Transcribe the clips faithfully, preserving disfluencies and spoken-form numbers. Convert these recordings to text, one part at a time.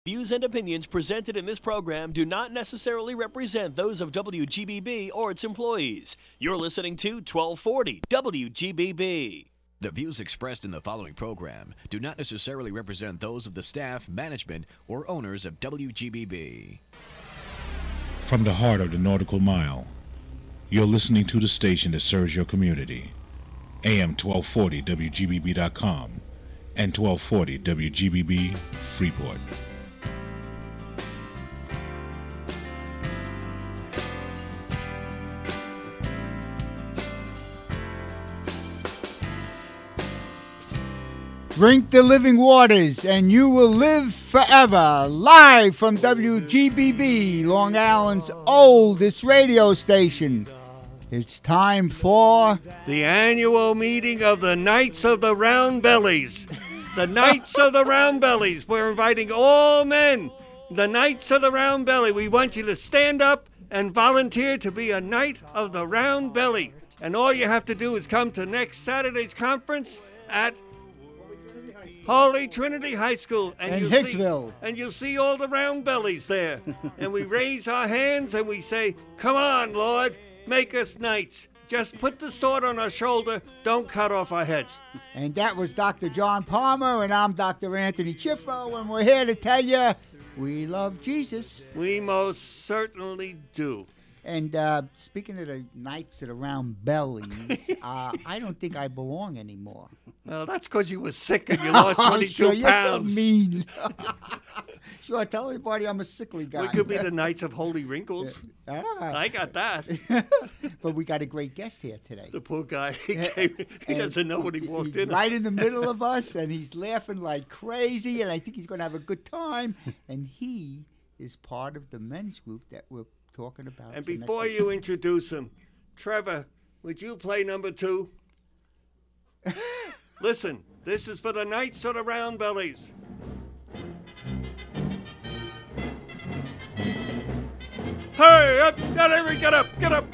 Views and opinions presented in this program do not necessarily represent those of W G B B or its employees. You're listening to twelve forty W G B B. The views expressed in the following program do not necessarily represent those of the staff, management, or owners of W G B B. From the heart of the Nautical Mile, you're listening to the station that serves your community. A M twelve forty W G B B dot com and twelve forty W G B B Freeport. Drink the living waters and you will live forever. Live from W G B B, Long Island's oldest radio station. It's time for the annual meeting of the Knights of the Round Bellies. The Knights of the Round Bellies. We're inviting all men. The Knights of the Round Belly. We want you to stand up and volunteer to be a Knight of the Round Belly. And all you have to do is come to next Saturday's conference at Holy Trinity High School, and in you'll Hicksville. see, and you'll see all the round bellies there. And we raise our hands and we say, "Come on, Lord, make us knights. Just put the sword on our shoulder. Don't cut off our heads." And that was Doctor John Palmer, and I'm Doctor Anthony Chiffo, and we're here to tell you we love Jesus. We most certainly do. And uh, speaking of the Knights of the Round Bellies, uh, I don't think I belong anymore. Well, that's because you were sick and you lost twenty-two sure, pounds. You're so mean. Sure, tell everybody I'm a sickly guy. We could be the Knights of Holy Wrinkles. Ah. I got that. But we got a great guest here today. The poor guy, he, came, he And doesn't know what he walked he's in. Right in the middle of us, and he's laughing like crazy, and I think he's going to have a good time. And he is part of the men's group that we're talking about. And before you introduce him, Trevor, would you play number two? Listen, this is for the Knights of the Round Bellies. Hey, up, get up, get up, get up.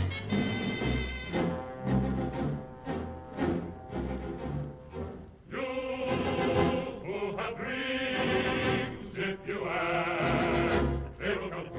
You who have dreams, if you ask, they will come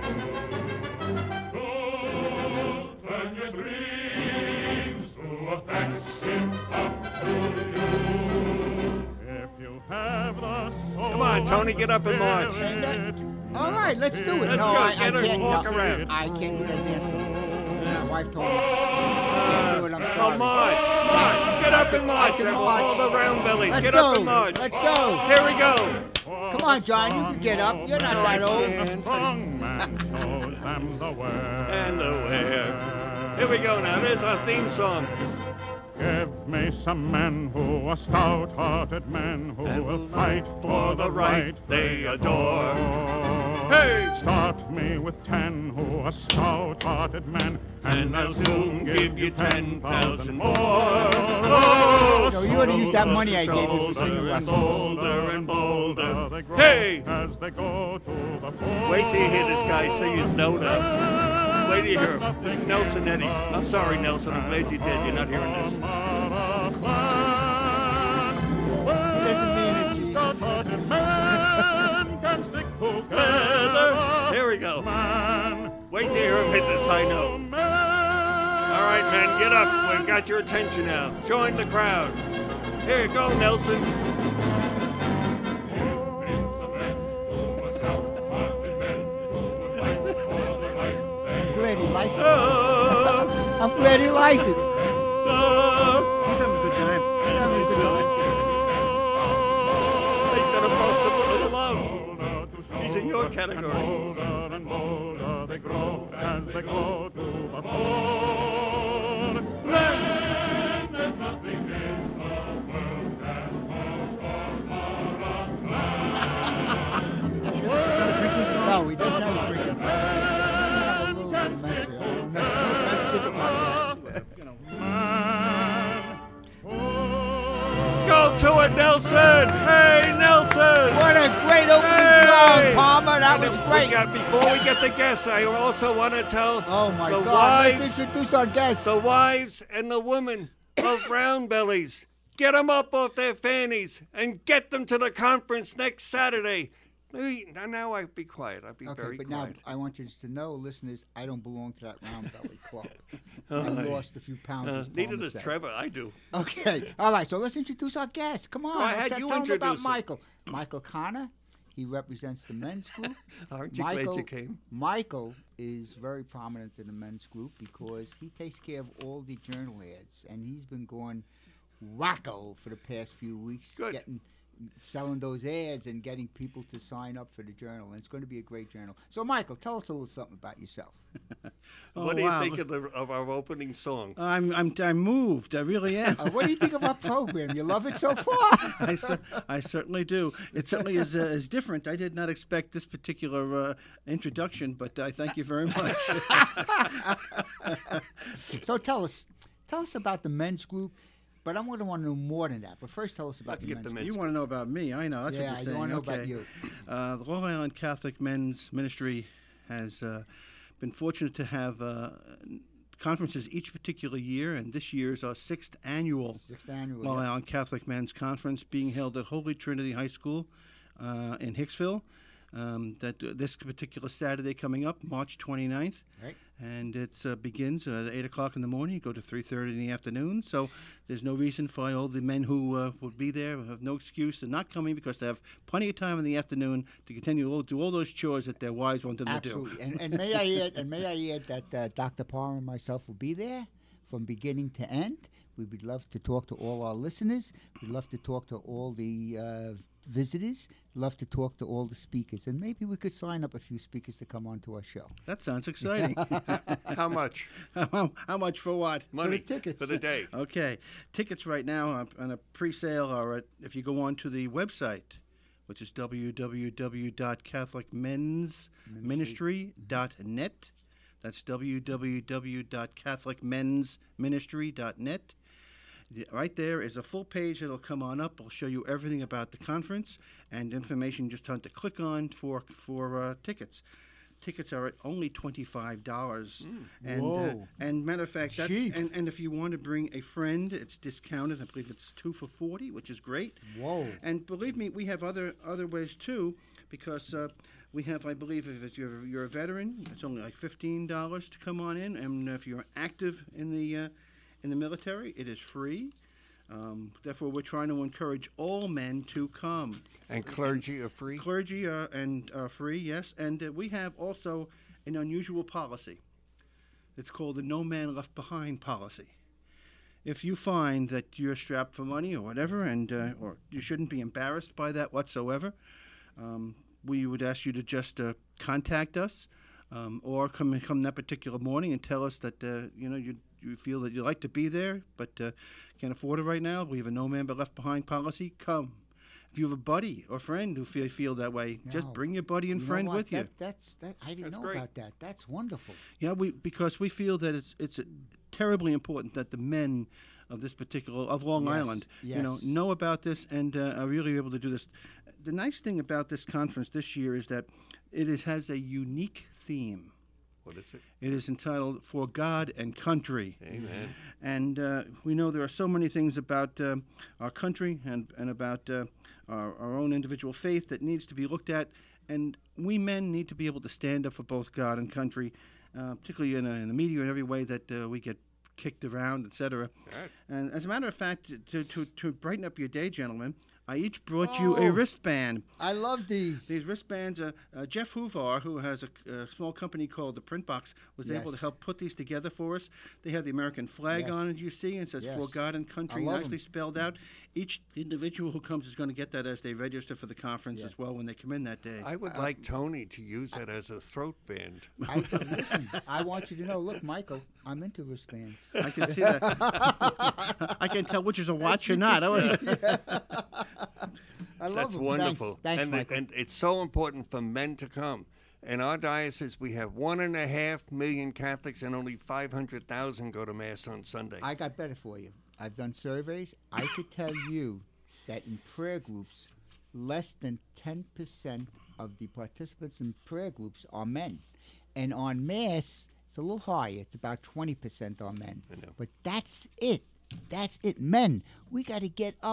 true. So turn your dreams to a fact. It's up to you. If you have the soul. Come on, Tony, get up and march. And that, all right, let's do it. Let's no, go. I, Get I her, can't walk no, around. I can't do that dancing. My wife told me. I Uh, can't do it. I'm oh, sorry. march, march. Get up and march, can Trevor. march. All the round bellies. Let's Get go. up and march. Let's go. Here we go. Come on, John, you can get up. You're not No, that I old. can't. Strong man shows them the way. And the where. Here we go now. There's our theme song. Give me some men who are stout-hearted men who And will fight for the right they adore. Hey! Start me with ten who are stout-hearted men, And I'll soon give you ten thousand more. Oh, No, you ought to use that money I gave you for singing Bolder and lessons. bolder and bolder. they grow Hey! as they go to the fore. Wait till you hear this guy sing his note up. Wait till you hear him. This is Nelson Eddy. I'm sorry, Nelson. I'm glad you did. You're not hearing this. He doesn't mean it, Jesus. He doesn't mean it. Here we go. Wait till you hear him hit this high note. All right, men, get up. We've got your attention now. Join the crowd. Here you go, Nelson. I'm glad he likes it. Oh, I'm glad he likes it. oh. He's having a good time. He's having a good time. He's got a possible alone. He's in your category. Bolder and bolder they grow as they go to the fore. Land, there's nothing in the world that No, he doesn't have a drinking problem. He doesn't have a little elementary. I don't know. Let's think about that. Go to it, Nelson. Hey, Nelson. What a great opening Hey! song, Palmer. That And was we great. got- before we get the guests, I also want to tell Oh, my the God. wives, Let's introduce our guest. the wives and the women of round bellies. Get them up off their fannies and get them to the conference next Saturday. Maybe, now, now I'll be quiet. I'll be Okay, very but quiet. now I want you to know, listeners, I don't belong to that round belly club. I Oh, lost a few pounds. Uh, as neither Palmer does said. Trevor. I do. Okay, all right. So let's introduce our guest. Come on, Go ahead, tell, you tell 'em about introduce him. Michael. Michael Connor. He represents the men's group. Aren't you Michael, glad you came? Michael is very prominent in the men's group because he takes care of all the journal ads, and he's been going wacko for the past few weeks, Good. getting selling those ads and getting people to sign up for the journal. And it's going to be a great journal. So, Michael, tell us a little something about yourself. Oh, What do wow. you think of, the, of our opening song? I'm I'm I'm moved. I really am. Uh, what do you think of our program? You love it so far? I, cer- I certainly do. It certainly is uh, is different. I did not expect this particular uh, introduction, but I thank you very much. So tell us, tell us about the men's group. But I'm going to want to know more than that. But first, tell us about Let's the get men's the group. men's You want to know about me? I know. That's Yeah, what I you're saying. wanna know okay. about you. Uh, the Long Island Catholic Men's Ministry has uh, been fortunate to have uh, conferences each particular year, and this year is our sixth annual Sixth annual. Long yeah. Island Catholic Men's Conference being held at Holy Trinity High School uh, in Hicksville. Um, that uh, this particular Saturday coming up, March twenty-ninth. Right. And it uh, begins uh, at eight o'clock in the morning, go to three thirty in the afternoon. So there's no reason for all the men who uh, would be there, have no excuse. They're not coming because they have plenty of time in the afternoon to continue to do all those chores that their wives want them to do. Absolutely. And, and may I add, and may I add that uh, Doctor Parr and myself will be there from beginning to end. We would love to talk to all our listeners. We'd love to talk to all the uh, visitors. Love to talk to all the speakers, and maybe we could sign up a few speakers to come on to our show. That sounds exciting. How much? how, how much for what? Money. tickets. For the day. Okay. Tickets right now are on a pre-sale are at, if you go on to the website, which is w w w dot catholic men's ministry dot net. That's w w w dot catholic men's ministry dot net. The- Right there is a full page that'll come on up. I'll show you everything about the conference and information just on to click on for for uh, tickets. Tickets are at only twenty-five dollars. And, uh, Whoa. and matter of fact, that, Cheap. and, and if you want to bring a friend, it's discounted. I believe it's two for forty, which is great. Whoa. And believe me, we have other other ways too, because uh, we have, I believe, if it's, you're, you're a veteran, it's only like fifteen dollars to come on in, and if you're active in the uh, in the military, it is free. Um, therefore, we're trying to encourage all men to come. And clergy are free? Clergy are and are free, yes, and uh, we have also an unusual policy. It's called the No Man Left Behind policy. If you find that you're strapped for money or whatever, and uh, or you shouldn't be embarrassed by that whatsoever, um, we would ask you to just uh, contact us, um, or come come that particular morning and tell us that uh, you know you you feel that you'd like to be there, but uh, can't afford it right now. We have a No Man But Left Behind policy. Come. If you have a buddy or friend who feel feel that way, just No. bring your buddy and You know friend what? with you. That, that's that. I didn't That's know great. about that. That's wonderful. Yeah, we because we feel that it's it's terribly important that the men of this particular of Long Yes, Island, you know, yes. know about this and uh, are really able to do this. The nice thing about this conference this year is that it is, has a unique theme. What is it? It is entitled "For God and Country." Amen. And uh, we know there are so many things about uh, our country and, and about uh, our, our own individual faith that needs to be looked at. And we men need to be able to stand up for both God and country, uh, particularly in, a, in the media in every way that uh, we get kicked around, et cetera. Right. And as a matter of fact, to, to, to brighten up your day, gentlemen, I each brought you a Oh. wristband. I love these. These wristbands, uh, uh, Jeff Hoovar, who has a, a small company called the Print Box, was able to Yes. help put these together for us. They have the American flag Yes. on it, you see, and it says Yes. "For God and Country," I love nicely 'em. spelled out. Each individual who comes is going to get that as they register for the conference as well when they come in that day. I would like Tony to use that as a throat band. I, listen, I want you to know. Look, Michael, I'm into wristbands. I can see that. I can tell which is a watch or not. Oh, I love That's them. wonderful. Thanks, Thanks and, the- Michael. and it's so important for men to come. In our diocese, we have one and a half million Catholics, and only five hundred thousand go to Mass on Sunday. I got better for you. I've done surveys. I could tell you that in prayer groups, less than ten percent of the participants in prayer groups are men. And on Mass, it's a little higher. It's about twenty percent are men. I know. But that's it. That's it. Men, we got to get up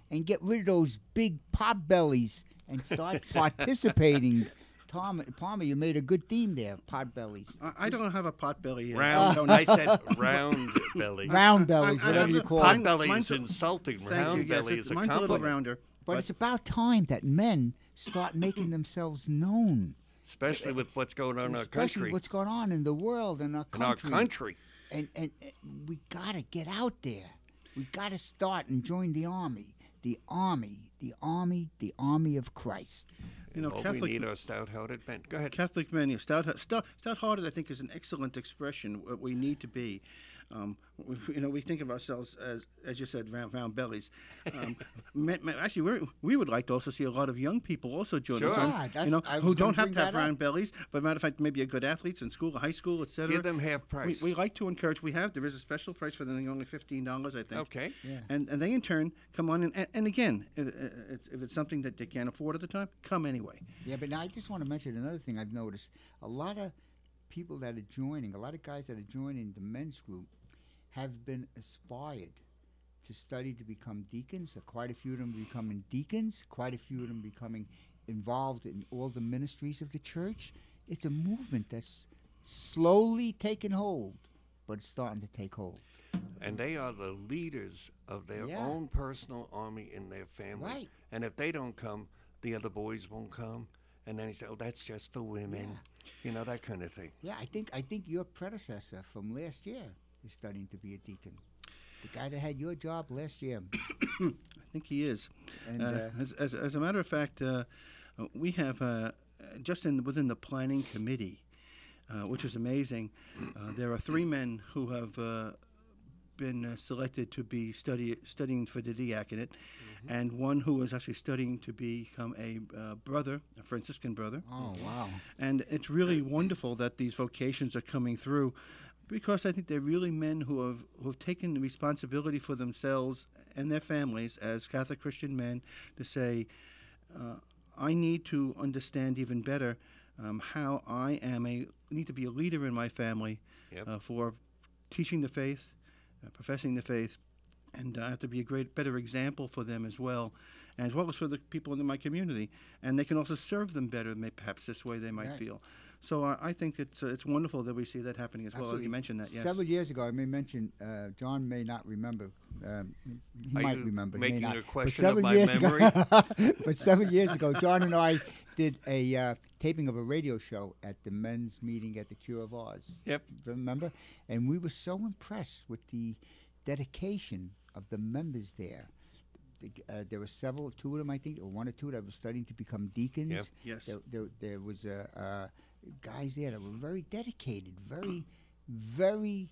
and get rid of those big pot bellies and start participating. Tom Palmer, you made a good theme there. Pot bellies, I, I don't have a pot belly. uh, Round. Tony. I said round belly. round bellies, I- I whatever have you the call Pot them. belly Mine's is a- insulting. Thank Round you. Yes, belly it's- is a mine's a little compliment. rounder. But it's about time that men start making themselves known, Especially with what's going on in our especially country. what's going on in the world and our in our country. country. And, and, and we gotta get out there. We gotta start and join the army. The army, the army, the army of Christ. You know, Oh, Catholic we need our stout-hearted men. Go ahead. Catholic men, yeah, stout, stout, stout-hearted, I think, is an excellent expression. What we need to be. Um, we, you know, we think of ourselves as, as you said, round, round bellies. Um, men, men- actually, we're, we would like to also see a lot of young people also join Sure. us. Yeah, um, that's- you know, I was who gonna don't have bring to have that up. round bellies, but matter of fact, maybe are good athletes in school, high school, et cetera. Give them half price. We, we like to encourage. We have there is a special price for them, only fifteen dollars, I think. Okay. Yeah. And and they in turn come on and and, and again, if, if if it's something that they can't afford at the time, come anyway. Yeah, but now I just want to mention another thing I've noticed. A lot of people that are joining, a lot of guys that are joining the men's group have been inspired to study to become deacons. Uh, Quite a few of them becoming deacons, quite a few of them becoming involved in all the ministries of the church. It's a movement that's slowly taking hold, but it's starting to take hold. And they are the leaders of their Yeah. own personal army in their family. Right. And if they don't come, the other boys won't come. And then he said, oh, that's just for women. You know, that kind of thing. Yeah, I think I think your predecessor from last year is studying to be a deacon. The guy that had your job last year. I think he is. And, uh, uh, as, as, as a matter of fact, uh, uh, we have uh, just in within the planning committee, uh, which is amazing. Uh, there are three men who have uh, been uh, selected to be study studying for the diaconate, and one who is actually studying to become a uh, brother, a Franciscan brother. Oh, wow. And it's really wonderful that these vocations are coming through, because I think they're really men who have who have taken the responsibility for themselves and their families as Catholic Christian men to say, uh, I need to understand even better um, how I am a need to be a leader in my family Yep. uh, for teaching the faith, uh, professing the faith, and I have to be a great better example for them as well, as well as for the people in my community, and they can also serve them better. May, perhaps this way they might Right. feel. So uh, I think it's uh, it's wonderful that we see that happening as well. Absolutely. You mentioned that, yes. Several years ago, I may mention, uh, John may not remember. Um, he Are might you remember. he making may not. a But question of several my years ago- memory? but seven years ago, John and I did a uh, taping of a radio show at the men's meeting at the Cure of Ours. Yep. Remember? And we were so impressed with the dedication of the members there. The, uh, there were several, two of them, I think, or one or two that were studying to become deacons. Yep. Yes. There, there, there was uh, uh, guys there that were very dedicated, very, very,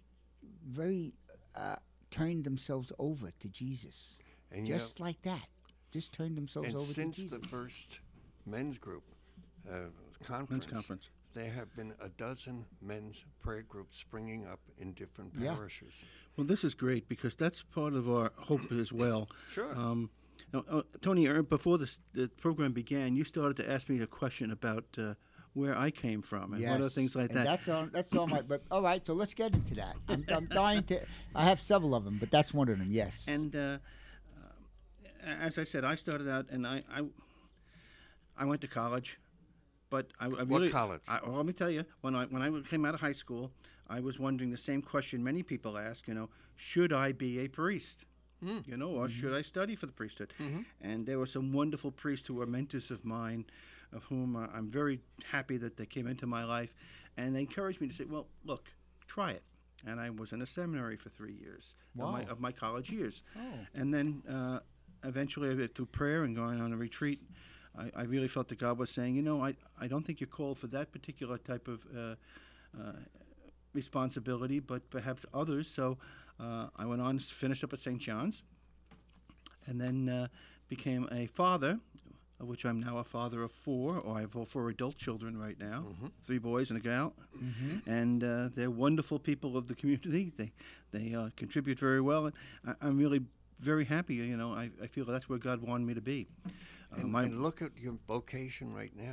very uh, turned themselves over to Jesus. And you Just like that. Just turned themselves And over since to Jesus. the first men's group uh, conference, conference. there have been a dozen men's prayer groups springing up in different Yeah. parishes. Well, this is great because that's part of our hope as well. Sure. Um, now, uh, Tony, uh, before this, the program began, you started to ask me a question about uh, where I came from and what other Yes, things like and that. That's all. That's all my. But all right, so let's get into that. I'm, I'm dying to. I have several of them, but that's one of them. Yes. And uh, uh, as I said, I started out, and I, I, I went to college, but I, I really. college? I, well, let me tell you, when I when I came out of high school, I was wondering the same question many people ask. You know, should I be a priest? You know, or should I study for the priesthood? And there were some wonderful priests who were mentors of mine, of whom uh, I'm very happy that they came into my life, and they encouraged me to say, "Well, look, try it." And I was in a seminary for three years of, my, Wow. of my college years, Oh. and then uh, eventually, uh, through prayer and going on a retreat, I, I really felt that God was saying, "You know, I I don't think you're called for that particular type of uh, uh, responsibility, but perhaps others." So uh, I went on, finished up at Saint John's, and then uh, became a father, of which I'm now a father of four, or I have four adult children right now, three boys and a gal, and uh, they're wonderful people of the community. They they uh, contribute very well, and I, I'm really very happy. You know, I, I feel that's where God wanted me to be. Uh, And, my- and look at your vocation right now.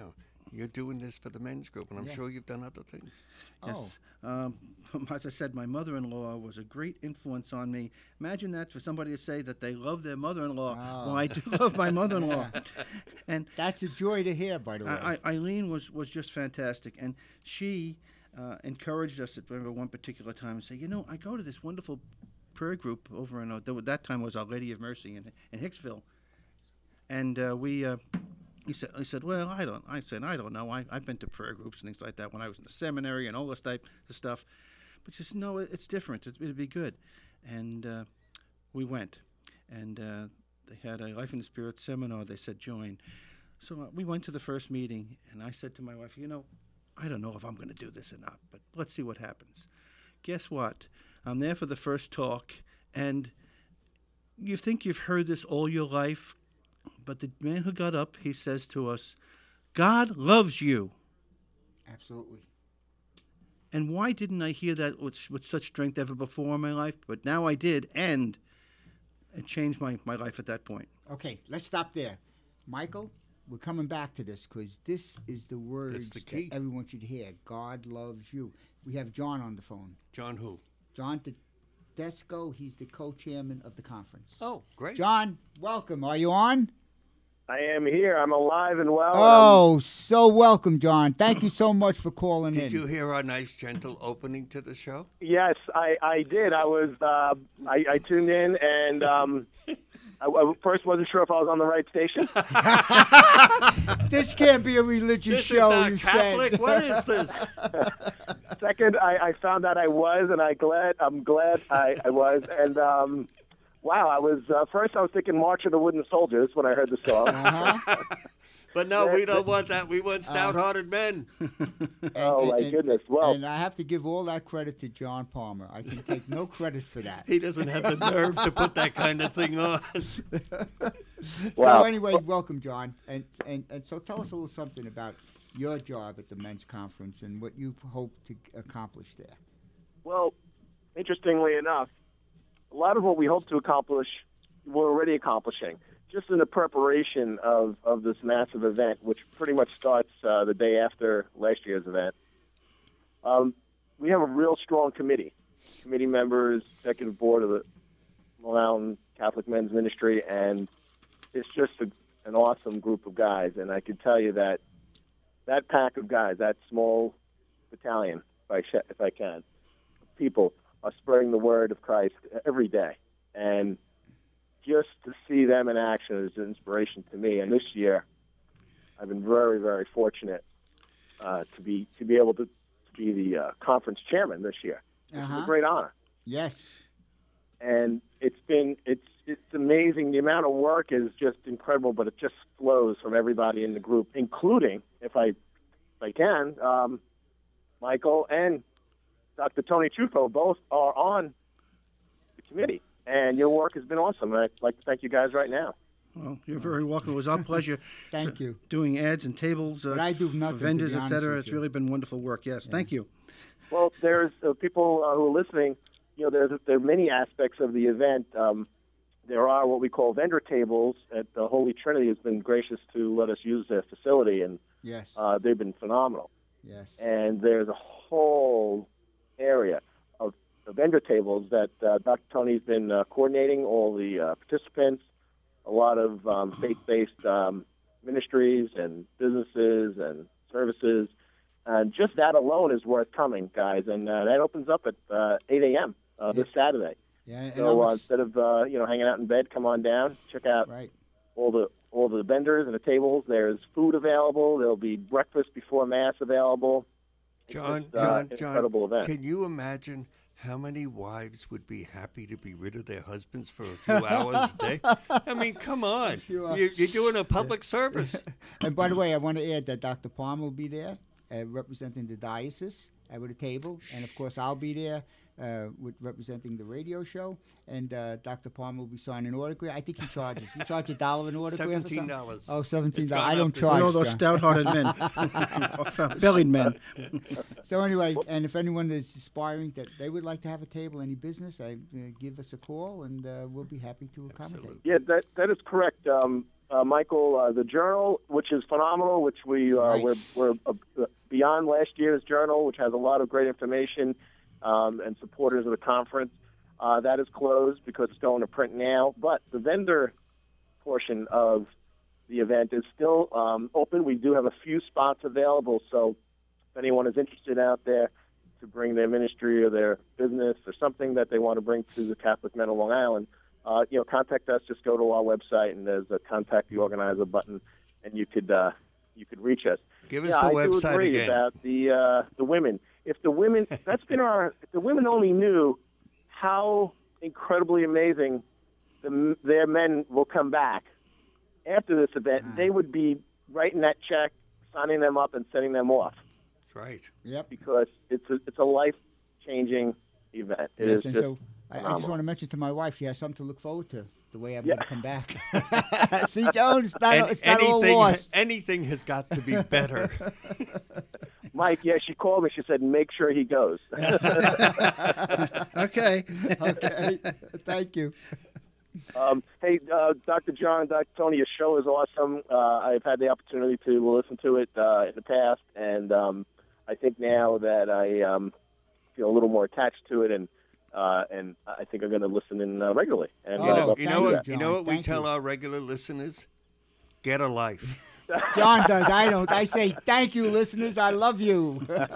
you're doing this for the men's group, and I'm Yeah. sure you've done other things. Yes. Um, as I said, my mother-in-law was a great influence on me. Imagine that for somebody to say that they love their mother-in-law. Oh. Well, I do love my mother-in-law. And That's a joy to hear, by the way. I, I, Eileen was, was just fantastic, and she uh, encouraged us at one particular time and say, you know, I go to this wonderful prayer group over in, uh, that time was Our Lady of Mercy in, in Hicksville, and uh, we, uh, he said, I said, well, I don't, I said, I don't know, I, I've been to prayer groups and things like that when I was in the seminary and all this type of stuff, but she said, no, it, it's different, it, it'd be good, and uh, we went, and uh, they had a Life in the Spirit seminar, they said join. So uh, we went to the first meeting, and I said to my wife, you know, I don't know if I'm going to do this or not, but let's see what happens. Guess what? I'm there for the first talk, and you think you've heard this all your life, but the man who got up, he says to us, God loves you. Absolutely. And why didn't I hear that with, with such strength ever before in my life? But now I did, and it changed my, my life at that point. Okay, let's stop there. Michael, we're coming back to this because this is the words the key. that everyone should hear. God loves you. We have John on the phone. John who? John Tedesco, he's the co-chairman of the conference. Oh, great. John, welcome. Are you on? I am here. I'm alive and well. Oh, so welcome, John. Thank you so much for calling Did in. you hear our nice, gentle opening to the show? Yes, I, I did. I was uh, I, I tuned in, and um, I, I first wasn't sure if I was on the right station. This can't be a religious This show, is not you Catholic. said. What is this? Second, I, I found out I was, and I glad I'm glad I, I was. And um, wow, I was uh, first. I was thinking March of the Wooden Soldiers when I heard the song. Uh-huh. But no, we don't want that. We want stout-hearted men. And- Oh, my and- goodness. Well- and I have to give all that credit to John Palmer. I can take no credit for that. He doesn't have the nerve to put that kind of thing on. Wow. So anyway, welcome, John. And, and and so tell us a little something about your job at the men's conference and what you hope to accomplish there. Well, interestingly enough, a lot of what we hope to accomplish, we're already accomplishing. Just in the preparation of, of this massive event, which pretty much starts uh, the day after last year's event, um, we have a real strong committee. Committee members, executive board of the Long Island Catholic Men's Ministry, and it's just a, an awesome group of guys. And I can tell you that that pack of guys, that small battalion, if I, sh- if I can, people are spreading the word of Christ every day. And just to see them in action is an inspiration to me. And this year, I've been very, very fortunate uh, to be to be able to, to be the uh, conference chairman this year. It's Uh-huh. a great honor. Yes. And it's been it's it's amazing. The amount of work is just incredible, but it just flows from everybody in the group, including, if I if I can, um, Michael and Doctor Tony Trufo both are on the committee. And your work has been awesome. And I'd like to thank you guys right now. Well, you're very welcome. It was our pleasure. Thank you. Doing ads and tables uh, But I do for nothing, to vendors, be et honest cetera. with It's you. really been wonderful work. Yes, thank you. Well, there's uh, people uh, who are listening. You know, there's there are many aspects of the event. Um, there are what we call vendor tables. At the Holy Trinity has been gracious to let us use their facility, and Yes. uh, they've been phenomenal. Yes. And there's a whole area of the vendor tables that uh, Doctor Tony's been uh, coordinating all the uh, participants, a lot of um, faith-based um, ministries and businesses and services. And just that alone is worth coming, guys. And uh, that opens up at uh, eight a.m. Uh, this Saturday. Yeah. And So I uh, was- instead of uh, you know hanging out in bed, come on down, check out right. all the all the vendors and the tables. There's food available. There'll be breakfast before Mass available. It's John, just, uh, John, an John, incredible event. can you imagine how many wives would be happy to be rid of their husbands for a few hours a day? I mean, come on. You are- You're, you're doing a public service. And by the way, I want to add that Doctor Palmer will be there uh, representing the diocese uh, with a table. And, of course, I'll be there uh, with representing the radio show. And uh, Doctor Palmer will be signing autograph. I think he charges. You charge a dollar an autograph or something? seventeen dollars. Oh, seventeen It's dollars. gone I don't up this charge. You know those John. stout-hearted men, or fat-bellied men. So anyway, and if anyone is aspiring that they would like to have a table, any business, I, uh, give us a call, and uh, we'll be happy to accommodate. Absolutely. Yeah, that that is correct. Um, uh, Michael, uh, the Journal, which is phenomenal, which we, uh, Right. we're, we're uh, beyond last year's Journal, which has a lot of great information um, and supporters of the conference. Uh, that is closed because it's going to print now. But the vendor portion of the event is still um, open. We do have a few spots available, so if anyone is interested out there to bring their ministry or their business or something that they want to bring to the Catholic Men of Long Island, uh, you know, contact us. Just go to our website, and there's a contact the organizer button, and you could uh, you could reach us. Give us yeah, the I website do agree again. about the uh, the women. If the women, that's been our. If the women only knew how incredibly amazing the, their men will come back after this event, they would be writing that check, signing them up, and sending them off. That's right. Yep. Because it's a, it's a life-changing event. It Yes, is and just so I, I just phenomenal. want to mention to my wife, she has something to look forward to. The way I'm Yeah. going to come back. See, Jones, it's not, And it's not all anything, lost. anything has got to be better. Mike, yeah, she called me. She said, make sure he goes. Okay. Okay. Thank you. Um, hey, uh, Doctor John, Doctor Tony, your show is awesome. Uh, I've had the opportunity to listen to it uh, in the past, and um, I think now that I um, feel a little more attached to it, and uh, and I think I'm going to listen in uh, regularly. And Oh, I'd love to You do know Thank what? that. You know John. what we Thank tell you. our regular listeners? Get a life. John does. I don't. I say, thank you, listeners. I love you.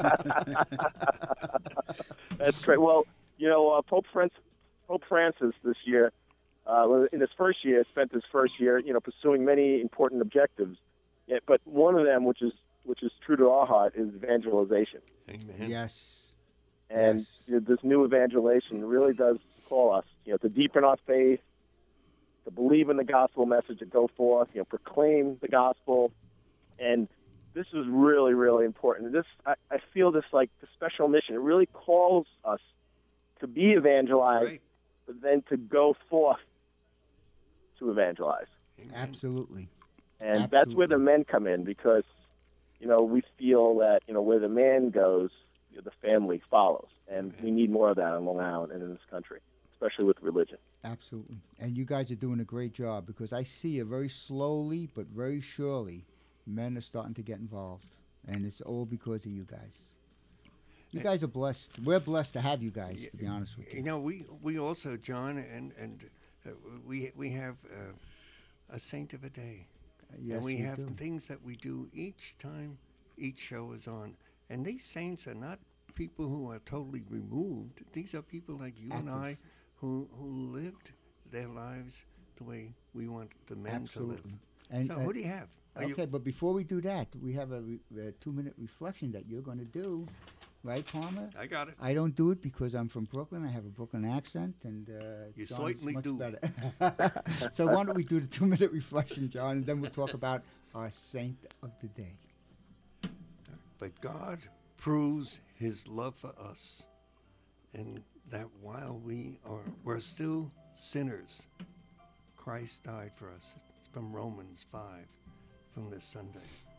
That's great. Well, you know, uh, Pope Francis, Pope Francis this year, uh, in his first year, spent his first year, you know, pursuing many important objectives. Yeah, but one of them, which is which is true to our heart, is evangelization. Amen. Yes. And Yes. you know, this new evangelization really does call us, you know, to deepen our faith, to believe in the gospel message, to go forth, you know, proclaim the gospel. And this is really, really important. This, I, I feel this like the special mission. It really calls us to be evangelized, Right. but then to go forth to evangelize. Absolutely. And that's where the Absolutely. men come in, because, you know, we feel that, you know, where the man goes, you know, the family follows. And we need more of that on Long Island and in this country, especially with religion. Absolutely. And you guys are doing a great job, because I see it very slowly but very surely men are starting to get involved. And it's all because of you guys. You guys are blessed. We're blessed to have you guys, to be honest with You you. know, we, we also, John, and and uh, we we have uh, a saint of a day, Yes, and we, we have do. things that we do each time each show is on. And these saints are not people who are totally removed. These are people like you and I, who who lived their lives the way we want the men Absolutely. to live. And, so, uh, who do you have? Are you- Okay, but before we do that, we have a, re- a two-minute reflection that you're going to do. Right, Palmer? I got it. I don't do it because I'm from Brooklyn. I have a Brooklyn accent, and uh, You John's certainly much do. better. So why don't we do the two-minute reflection, John, and then we'll talk about our saint of the day. But God proves his love for us, and that while we are we're still sinners, Christ died for us. It's from Romans five, from this Sunday.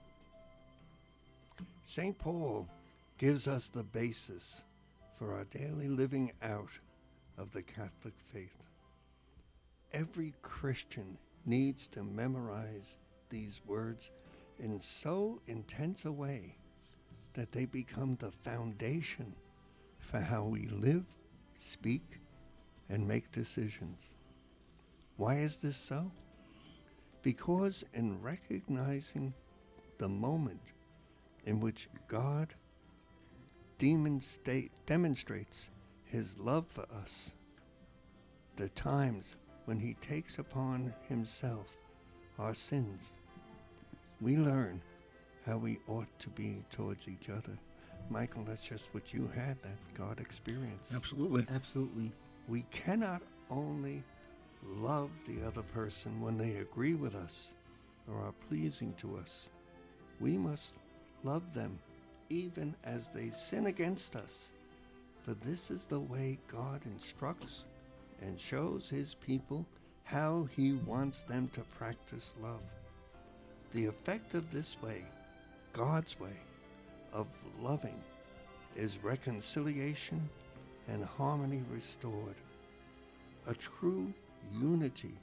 Saint Paul gives us the basis for our daily living out of the Catholic faith. Every Christian needs to memorize these words in so intense a way that they become the foundation for how we live, speak, and make decisions. Why is this so? Because in recognizing the moment in which God demonstate, demonstrates his love for us, the times when he takes upon himself our sins, we learn how we ought to be towards each other. Michael, that's just what you had, that God experience. Absolutely. Absolutely. We cannot only love the other person when they agree with us or are pleasing to us. We must love them even as they sin against us. For this is the way God instructs and shows his people how he wants them to practice love. The effect of this way, God's way of loving, is reconciliation and harmony restored, a true unity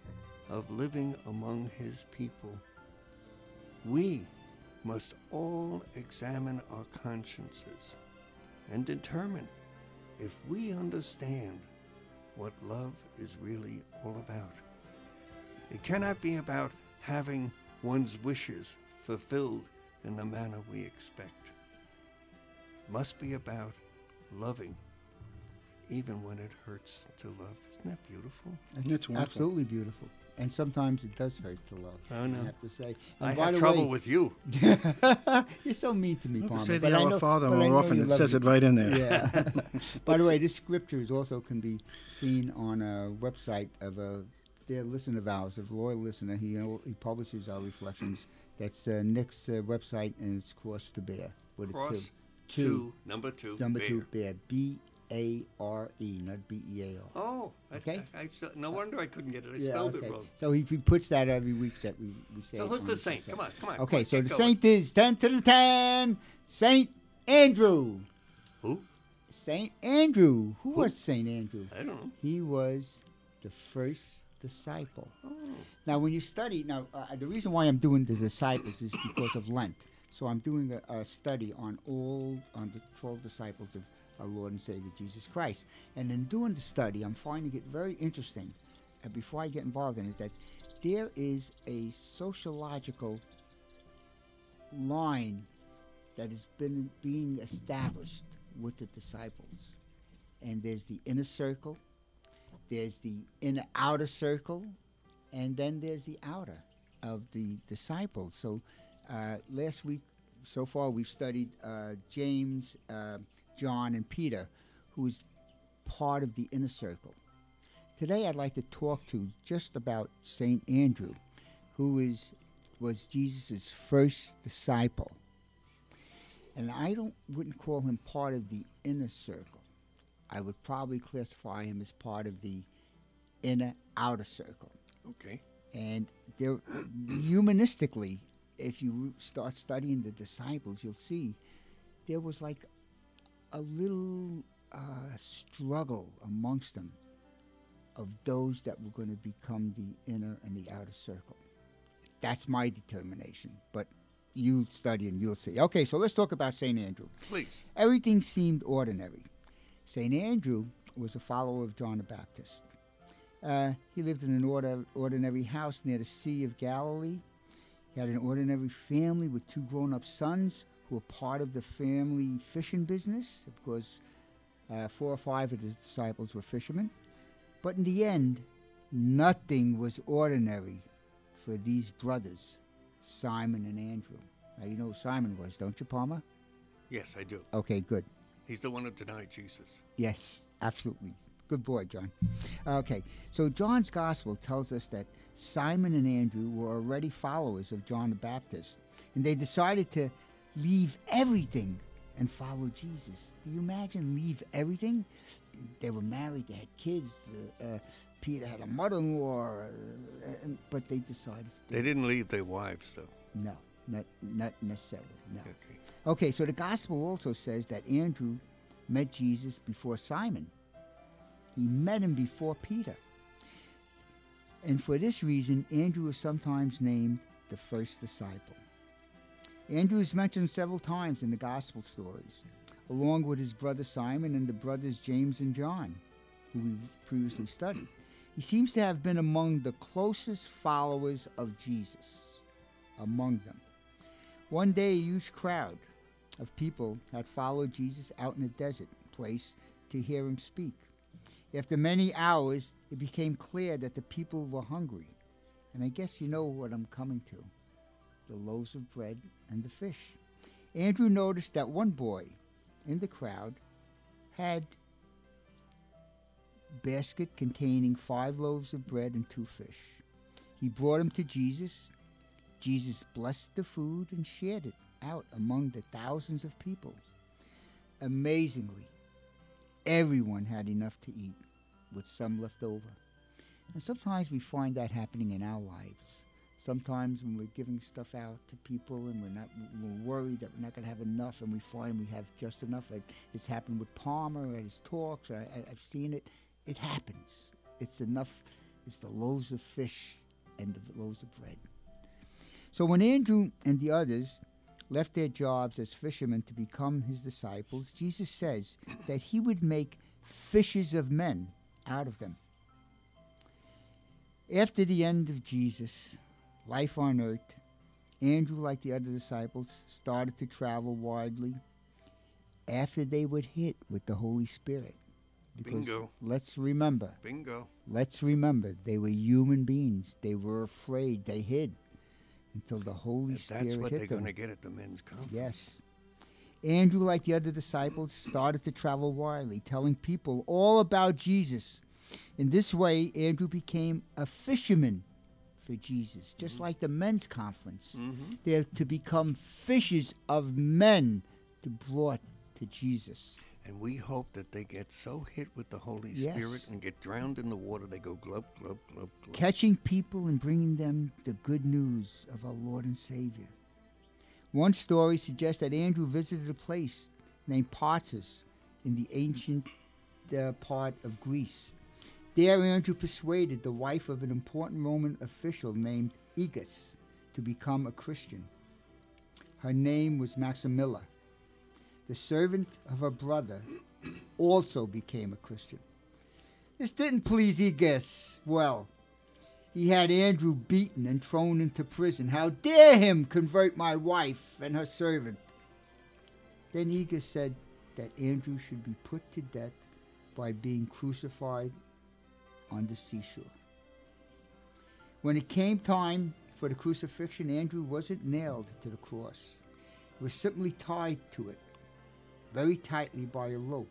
of living among his people. We must all examine our consciences and determine if we understand what love is really all about. It cannot be about having one's wishes fulfilled in the manner we expect. It must be about loving even when it hurts to love. Isn't that beautiful? It's It's wonderful. absolutely beautiful. And sometimes it does hurt to love. I know. I have to say. And I by have the trouble way- with you. You're so mean to me, You have Palmer. to say but the I Our know- Father but I more know often. you It love says me. it right in there. Yeah. By the way, this scriptures also can be seen on a website of a dear listener of ours, a loyal listener. He he publishes our reflections. That's uh, Nick's uh, website, and it's Cross to Bear with a Cross two. two, number two, Number bear. two, Bear. B A R E, not B E A R. Oh, that's, Okay. I, I, no wonder I couldn't get it. I spelled okay. it wrong. So he, he puts that every week that we, we say. So it who's on the the saint? website. Come on, come on. Okay, come on, so get the going. saint is ten to the ten. Saint Andrew. Who? Saint Andrew. Who Who? was Saint Andrew? I don't know. He was the first disciple. Oh. Now, when you study, now uh, the reason why I'm doing the disciples is because of Lent. So I'm doing a, a study on all on the twelve disciples of our Lord and Savior Jesus Christ. And in doing the study, I'm finding it very interesting. And before I get involved in it, that there is a sociological line that has been being established with the disciples. And there's the inner circle, there's the inner outer circle, and then there's the outer of the disciples. So uh, last week, so far, we've studied uh, James, uh, John, and Peter, who is part of the inner circle. Today, I'd like to talk to just about Saint Andrew, who is was Jesus' first disciple. And I don't wouldn't call him part of the inner circle. I would probably classify him as part of the inner outer circle. Okay. And there, humanistically, if you start studying the disciples, you'll see there was like a little uh, struggle amongst them of those that were going to become the inner and the outer circle. That's my determination, but you study and you'll see. Okay, so let's talk about Saint Andrew. Please. Everything seemed ordinary. Saint Andrew was a follower of John the Baptist. Uh, he lived in an order, ordinary house near the Sea of Galilee. He had an ordinary family with two grown-up sons who were part of the family fishing business, because uh, four or five of the disciples were fishermen. But in the end, nothing was ordinary for these brothers, Simon and Andrew. Now, you know who Simon was, don't you, Palmer? Yes, I do. Okay, good. He's the one who denied Jesus. Yes, absolutely. Good boy, John. Okay, so John's Gospel tells us that Simon and Andrew were already followers of John the Baptist, and they decided to leave everything and follow Jesus. Do you imagine leave everything? They were married, they had kids. Uh, uh, Peter had a mother-in-law, uh, and, but they decided. They didn't leave their wives, though. No, not not necessarily. No. Okay. Okay, so the Gospel also says that Andrew met Jesus before Simon. He met him before Peter. And for this reason, Andrew is sometimes named the first disciple. Andrew is mentioned several times in the Gospel stories, along with his brother Simon and the brothers James and John, who we've previously studied. He seems to have been among the closest followers of Jesus, among them. One day, a huge crowd of people had followed Jesus out in a desert place to hear him speak. After many hours, it became clear that the people were hungry. And I guess you know what I'm coming to. The loaves of bread and the fish. Andrew noticed that one boy in the crowd had a basket containing five loaves of bread and two fish. He brought them to Jesus. Jesus blessed the food and shared it out among the thousands of people. Amazingly, everyone had enough to eat, with some left over. And sometimes we find that happening in our lives. Sometimes when we're giving stuff out to people and we're not, we're worried that we're not going to have enough, and we find we have just enough. Like it's happened with Palmer at his talks. I, I, I've seen it. It happens. It's enough. It's the loaves of fish and the loaves of bread. So when Andrew and the others left their jobs as fishermen to become his disciples, Jesus says that he would make fishers of men out of them. After the end of Jesus' life on earth, Andrew, like the other disciples, started to travel widely after they were hit with the Holy Spirit. Because Bingo. let's remember, Bingo. let's remember, they were human beings. They were afraid. They hid until the Holy And Spirit that's what hit they're them. going to get at the men's conference. Yes. Andrew, like the other disciples, started to travel widely, telling people all about Jesus. In this way, Andrew became a fisherman for Jesus, just Mm-hmm. like the men's conference. Mm-hmm. They're to become fishers of men to brought to Jesus. And we hope that they get so hit with the Holy Yes. Spirit and get drowned in the water, they go glub, glub, glub, glub. Catching people and bringing them the good news of our Lord and Savior. One story suggests that Andrew visited a place named Parsus in the ancient uh, part of Greece. There, Andrew persuaded the wife of an important Roman official named Aegas to become a Christian. Her name was Maximilla. The servant of her brother also became a Christian. This didn't please Aegas well. He had Andrew beaten and thrown into prison. How dare him convert my wife and her servant? Then Aegas said that Andrew should be put to death by being crucified on the seashore. When it came time for the crucifixion, Andrew wasn't nailed to the cross. He was simply tied to it, very tightly by a rope.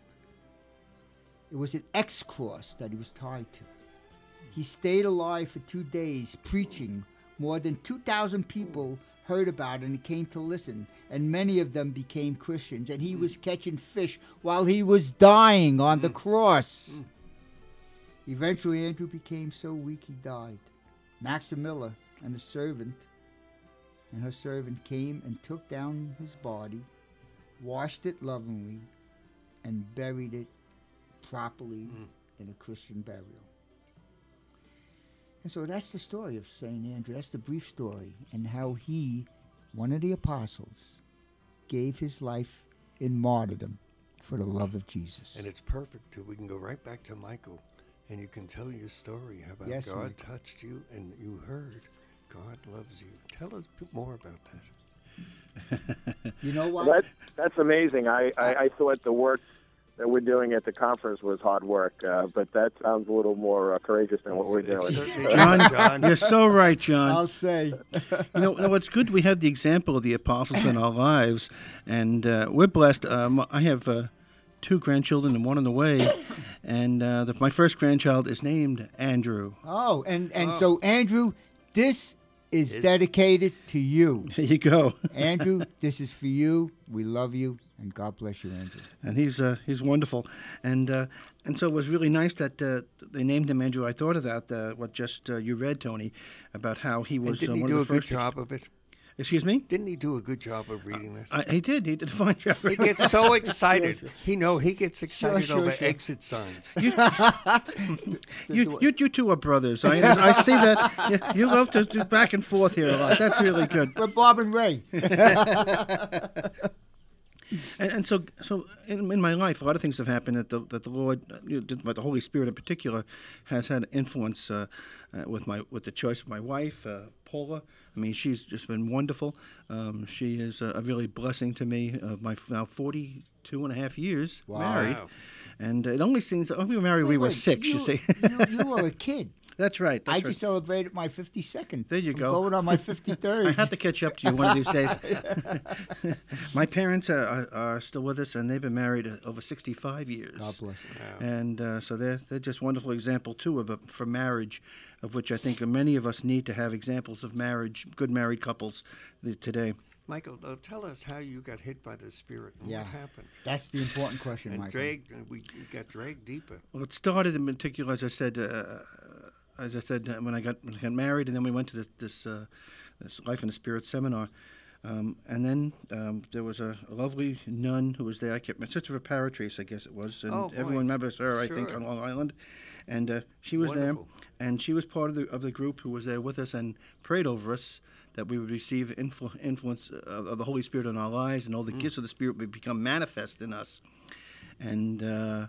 It was an X-cross that he was tied to. He stayed alive for two days, preaching. More than two thousand people heard about it and came to listen, and many of them became Christians, and he was catching fish while he was dying on the cross. Eventually, Andrew became so weak he died. Maximilla and the servant and her servant came and took down his body, washed it lovingly, and buried it properly Mm. in a Christian burial. And so that's the story of Saint Andrew. That's the brief story, and how he, one of the apostles, gave his life in martyrdom for the love of Jesus. And it's perfect, too. We can go right back to Michael, and you can tell your story about Yes, God Michael. touched you, and you heard God loves you. Tell us b- more about that. You know what? Well, that, that's amazing. I, I, I thought the work that we're doing at the conference was hard work, uh, but that sounds a little more uh, courageous than what we're doing. Certainly John, is, John. you're so right, John. I'll say. You know, you know, it's good we have the example of the apostles in our lives, and uh, we're blessed. Um, I have uh, two grandchildren and one on the way, and uh, the, my first grandchild is named Andrew. Oh, and, and Oh. so, Andrew, this is Is- dedicated to you. There you go. Andrew, this is for you. We love you, and God bless you, Andrew. And he's uh, he's wonderful, and uh, and so it was really nice that uh, they named him Andrew. I thought of that uh, what just uh, you read, Tony, about how he And was didn't uh, he one do a of the good first. job of it? Excuse me. Didn't he do a good job of reading that? I, he did. He did a fine job. He gets so excited. He know he gets excited sure, over sure. exit signs. You, you, you, you two are brothers. I, I see that. You, you love to do back and forth here a lot. That's really good. We're Bob and Ray. And, and so, so in, in my life, a lot of things have happened that the that the Lord, uh, you know, but the Holy Spirit in particular, has had influence uh, uh, with my with the choice of my wife, uh, Paula. I mean, she's just been wonderful. Um, she is a, a really blessing to me. Of my f- now forty-two and a half years Wow. married, Wow. and it only seems oh, we were married. we were Wait, six. You, you, see, you, you were a kid. that's right. That's I right. just celebrated my fifty-second. There you I'm go. Going on my fifty-third. I have to catch up to you one of these days. My parents are, are, are still with us, and they've been married uh, over sixty-five years. God bless you. And uh, so they're they're just wonderful example too of a, for marriage, of which I think many of us need to have examples of marriage, good married couples th- today. Michael, uh, tell us how you got hit by the Spirit and Yeah. what happened. That's the important question, And Michael. dragged, uh, we, we got dragged deeper. Well, it started in particular, as I said, uh, as I said uh, when I got when I got married, and then we went to this this, uh, this Life in the Spirit seminar. Um, and then um, there was a, a lovely nun who was there. I kept my sister of Paratrace, I guess it was, and Oh, boy. everyone remembers her, I think, Sure. on Long Island. And uh, she was Wonderful. there, and she was part of the of the group who was there with us and prayed over us that we would receive influ- influence of, of the Holy Spirit in our lives, and all the Mm. gifts of the Spirit would become manifest in us. And uh,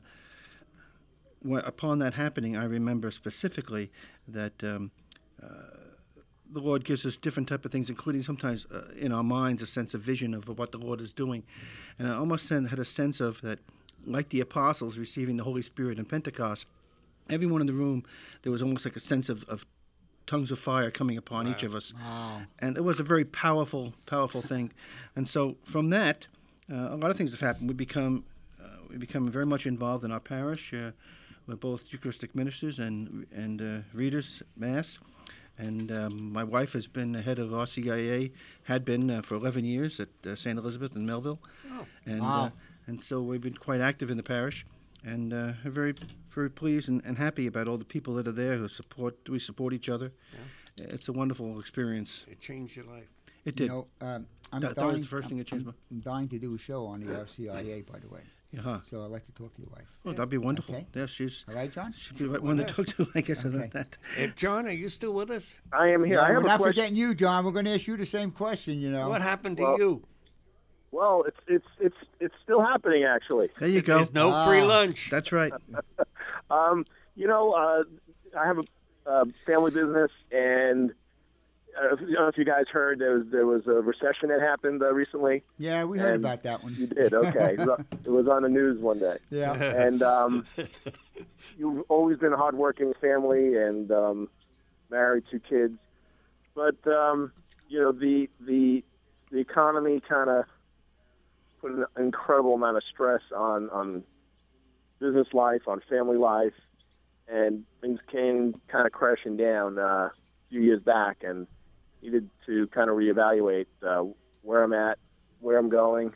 wh- upon that happening, I remember specifically that. Um, uh, The Lord gives us different type of things, including sometimes uh, in our minds a sense of vision of what the Lord is doing. And I almost sen- had a sense of that, like the apostles receiving the Holy Spirit in Pentecost, everyone in the room, there was almost like a sense of, of tongues of fire coming upon each of us. Wow. And it was a very powerful, powerful thing. And so from that, uh, a lot of things have happened. We become, uh, we become very much involved in our parish. Uh, we're both Eucharistic ministers and, and uh, readers, Mass. And um, my wife has been the head of R C I A, had been uh, for eleven years at uh, Saint Elizabeth in Melville. Oh. And, Wow. uh, and so we've been quite active in the parish, and uh, are very, very pleased and, and happy about all the people that are there who support. We support each other. It's a wonderful experience. It changed your life. It did. You know, um, I'm That- that dying, was the first thing that changed I'm, my- I'm dying to do a show on the R C I A, by the way. Yeah. So I'd like to talk to your wife. Well, that'd be wonderful. Okay. Yeah, she's All right, John? she'd be the right one to talk to, I guess, Okay. about that. Uh, John, are you still with us? I am here. Yeah, I have we're a not question. forgetting you, John. We're going to ask you the same question, you know. What happened to Well- you? Well, it's it's it's it's still happening actually. There you go. There's no Ah. free lunch. That's right. Um, you know, uh, I have a uh, family business, and uh, I don't know if you guys heard there was there was a recession that happened uh, recently. Yeah, we heard And about that one. You did, okay. It was on- it was on the news one day. Yeah. And um, you've always been a hardworking family and um, married, two kids, but um, you know the the the economy kind of put an incredible amount of stress on on business life, on family life, and things came kind of crashing down uh, a few years back, and needed to kind of reevaluate uh, where I'm at, where I'm going,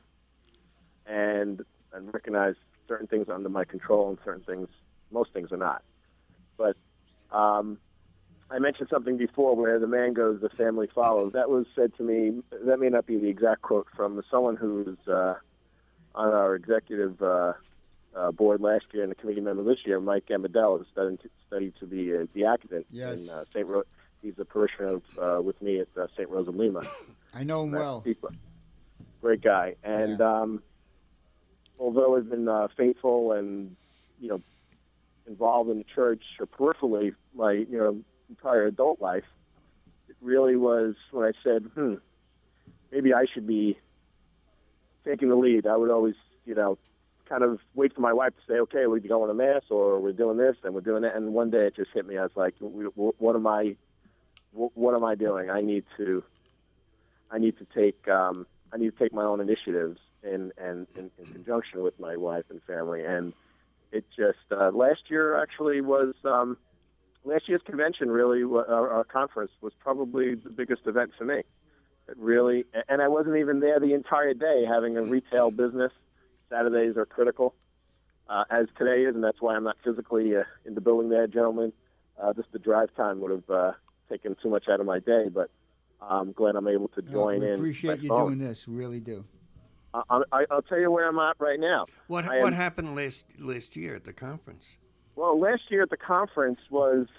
and and recognize certain things are under my control and certain things, most things are not. But um, I mentioned something before where the man goes, the family follows. That was said to me, that may not be the exact quote, from someone who's uh, on our executive uh, uh, board last year and the committee member this year, Mike Gambadella, who studied to, studied to be a diaconate Yes. in uh, Saint Ro- He's a parishioner of, uh, with me at uh, Saint Rosa Lima. I know him well. Great guy. And um, although I've been uh, faithful and, you know, involved in the church or peripherally my, you know, entire adult life, it really was when I said, hmm, maybe I should be taking the lead. I would always, you know, kind of wait for my wife to say, okay, we're going to Mass or we're doing this and we're doing that. And one day it just hit me. I was like, what am I, what am I doing? I need to, I need to take, um, I need to take my own initiatives in, and in, in conjunction with my wife and family. And it just, uh, last year actually was, um, last year's convention really, our, our conference was probably the biggest event for me. It really, and I wasn't even there the entire day having a retail business. Saturdays are critical, uh, as today is, and that's why I'm not physically uh, in the building there, gentlemen. Uh, just the drive time would have uh, taken too much out of my day, but I'm glad I'm able to No, join we in. appreciate by you phone. doing this. We really do. I, I, I'll tell you where I'm at right now. What I what am- happened last last year at the conference? Well, last year at the conference was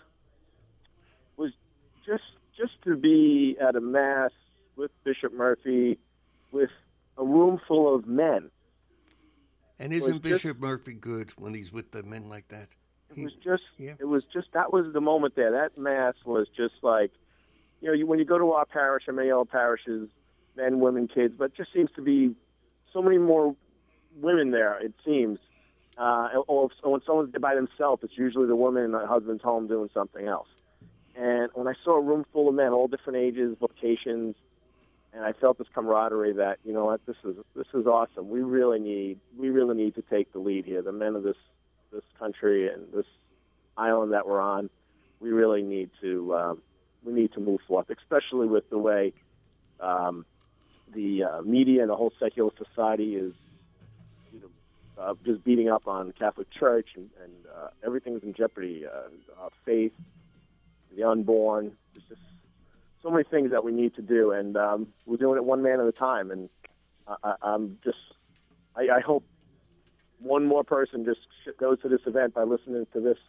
was just just to be at a mass with Bishop Murphy, with a room full of men. And was isn't just- Bishop Murphy good when he's with the men like that? It was just, yeah. it was just, that was the moment there. That mass was just like, you know, you, when you go to our parish, and many other parishes, men, women, kids, but it just seems to be so many more women there, it seems. Uh, or, if, or when someone's by themselves, it's usually the woman in the husband's home doing something else. And when I saw a room full of men, all different ages, vocations, and I felt this camaraderie that, you know what, this is this is awesome. We really need we really need to take the lead here. The men of this this country and this island that we're on, we really need to um, we need to move forth, especially with the way um, the uh, media and the whole secular society is, you know, uh, just beating up on the Catholic Church, and, and uh, everything's in jeopardy. Uh, uh, faith, the unborn. There's just so many things that we need to do, and um, we're doing it one man at a time. And I, I, I'm just, I, I hope one more person just goes to this event by listening to this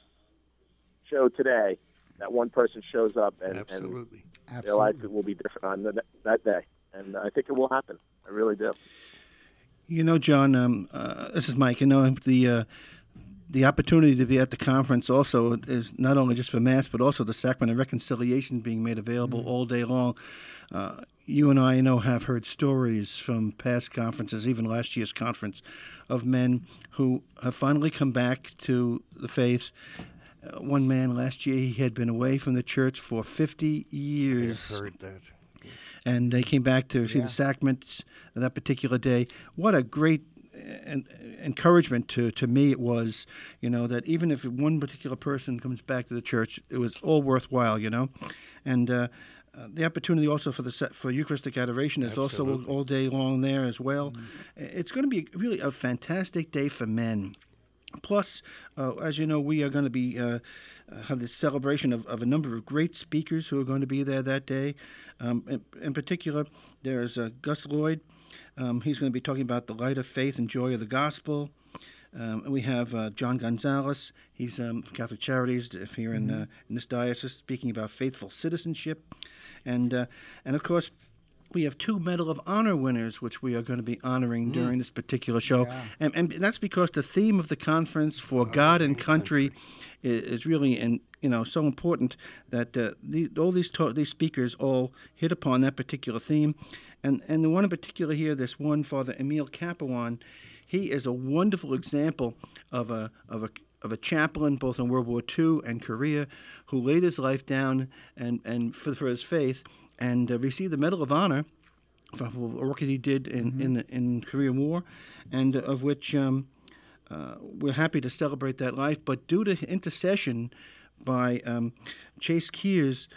show today. That one person shows up, and, Absolutely. and their life will be different on the, that day. And I think it will happen. I really do. You know, John, um, uh, this is Mike. You know, the uh, the opportunity to be at the conference also is not only just for Mass, but also the Sacrament of Reconciliation being made available mm-hmm. all day long. Uh, you and I, you know, have heard stories from past conferences, even last year's conference, of men who have finally come back to the faith. Uh, one man last year, he had been away from the church for fifty years. I've heard that. And they came back to see Yeah. the sacrament that particular day. What a great uh, encouragement to, to me it was, you know, that even if one particular person comes back to the church, it was all worthwhile, you know. And uh, uh, the opportunity also for the for Eucharistic adoration is Absolutely. also all day long there as well. Mm-hmm. It's going to be really a fantastic day for men. Plus, uh, as you know, we are going to be uh, uh, have this celebration of, of a number of great speakers who are going to be there that day. Um, in, in particular, there's uh, Gus Lloyd. Um, he's going to be talking about the light of faith and joy of the gospel. Um, and we have uh, John Gonzalez. He's um, from Catholic Charities here in uh, in this diocese, speaking about faithful citizenship, and uh, and of course. We have two Medal of Honor winners, which we are going to be honoring mm. during this particular show. Yeah. And, and that's because the theme of the conference, For God, God and Country, country. Is, is really and you know so important that uh, the, all these ta- these speakers all hit upon that particular theme. And, and the one in particular here, this one, Father Emil Capuan, he is a wonderful example of a of a of a chaplain both in World War Two and Korea who laid his life down and, and for, for his faith and uh, received the Medal of Honor for a work that he did in mm-hmm. in, the, in Korean War, and uh, of which um, uh, we're happy to celebrate that life. But due to intercession by um, Chase Kears,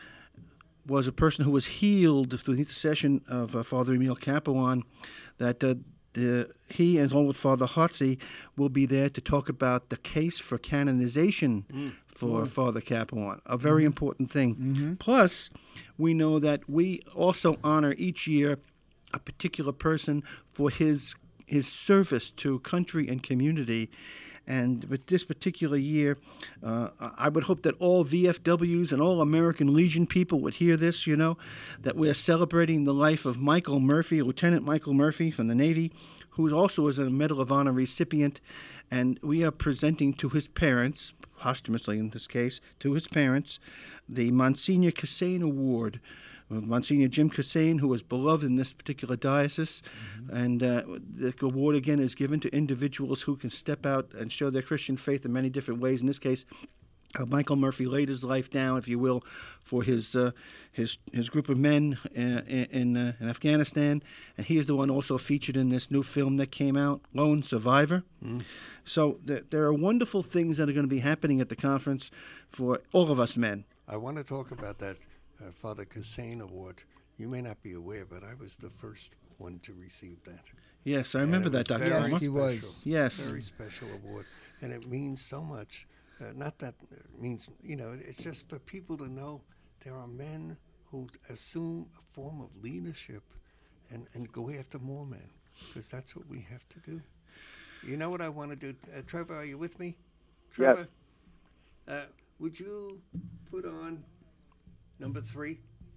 was a person who was healed through the intercession of uh, Father Emil Capuan, that uh, the, he and along with Father Hotze will be there to talk about the case for canonization mm. for mm. Father Capuan, a very mm. important thing. Mm-hmm. Plus, we know that we also honor each year a particular person for his his service to country and community. And with this particular year, uh, I would hope that all V F Ws and all American Legion people would hear this, you know, that we're celebrating the life of Michael Murphy, Lieutenant Michael Murphy from the Navy, who also is a Medal of Honor recipient. And we are presenting to his parents, posthumously in this case, to his parents, the Monsignor Cassane Award. Monsignor Jim Cassane, who was beloved in this particular diocese, mm-hmm. and uh, the award again is given to individuals who can step out and show their Christian faith in many different ways. In this case, uh, Michael Murphy laid his life down, if you will, for his uh, his his group of men uh, in uh, in Afghanistan, and he is the one also featured in this new film that came out, Lone Survivor. Mm. So th- there are wonderful things that are going to be happening at the conference for all of us men. I want to talk about that. Uh, Father Cassane Award. You may not be aware, but I was the first one to receive that. Yes, I remember that, Doctor Yes, Elmer. he was. Yes. Very special award. And it means so much. Uh, not that it means, you know, it's just for people to know there are men who assume a form of leadership and, and go after more men, because that's what we have to do. You know what I want to do? Uh, Trevor, are you with me? Trevor? Yes. Uh, would you put on number three?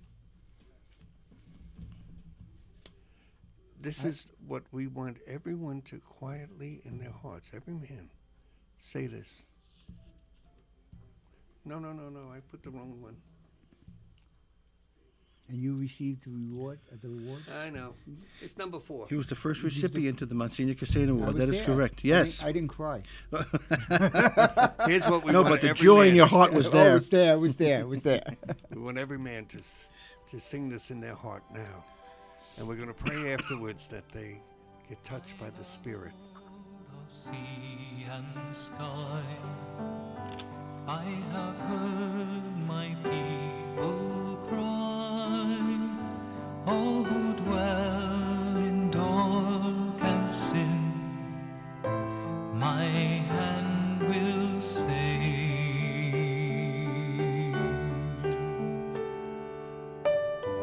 This is what we want everyone to quietly in their hearts, every man, say this. No, no, no, no, I put the wrong one. And you received the reward, uh, the reward? I know. It's number four. He was the first recipient of the Monsignor Cassane I Award. was That is there. correct. I Yes. didn't, I didn't cry. Here's what we No, want but the every joy man, in your heart was Oh, there. it was there, it was there, it was there. we want every man to, s- to sing this in their heart now. And we're going to pray afterwards that they get touched by the Spirit. Sea and sky, I have heard my people cry, all who dwell in dark and sin, my hand will save.